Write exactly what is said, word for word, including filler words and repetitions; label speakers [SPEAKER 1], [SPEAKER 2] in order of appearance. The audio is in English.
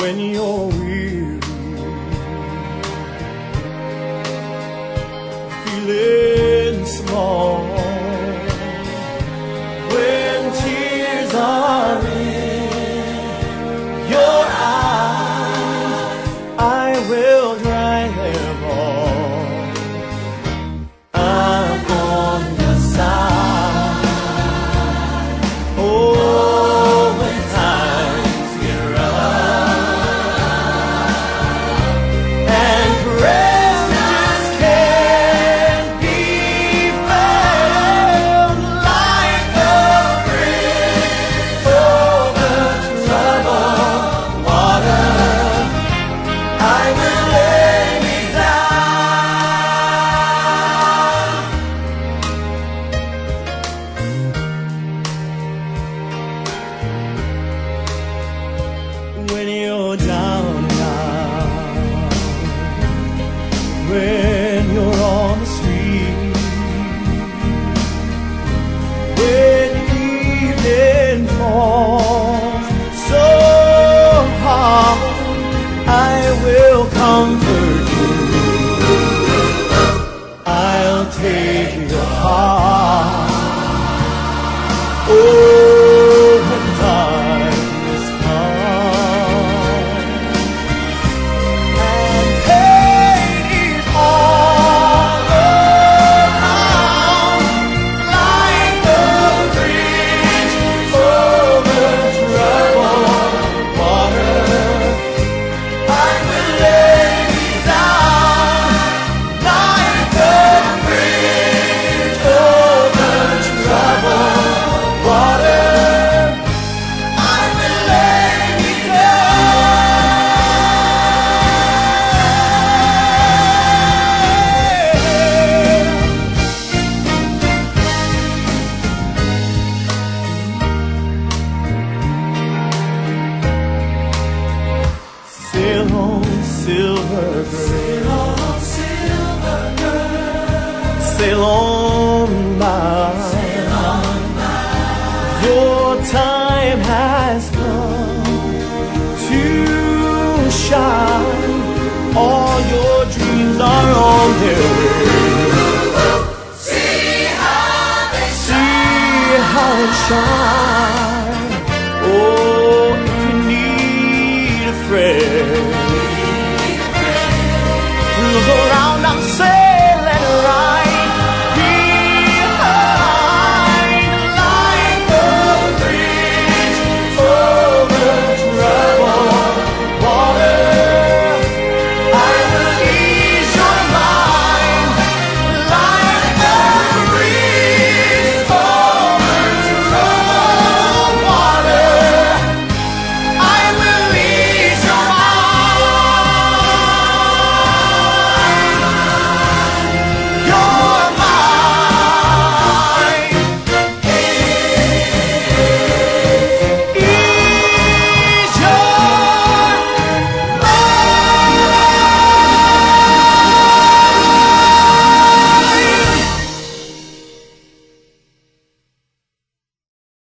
[SPEAKER 1] when you're weary, feeling small, when tears are in your eyes, I will dry them all. I'm on your side. Oh, when times get rough and pressures can't be found, like a bridge over troubled water, I will lay me down. When you're down and out, when you're on the street, when evening falls so hard, I will comfort you. I'll take your heart. Oh, when darkness comes and pain is all around, like a bridge over troubled water, I will lay me down, like a bridge over troubled water, I will lay me down. Sail on, silver girl, sail on by. Your time has come to shine. All your dreams are on their way. See how they shine. See how they shine.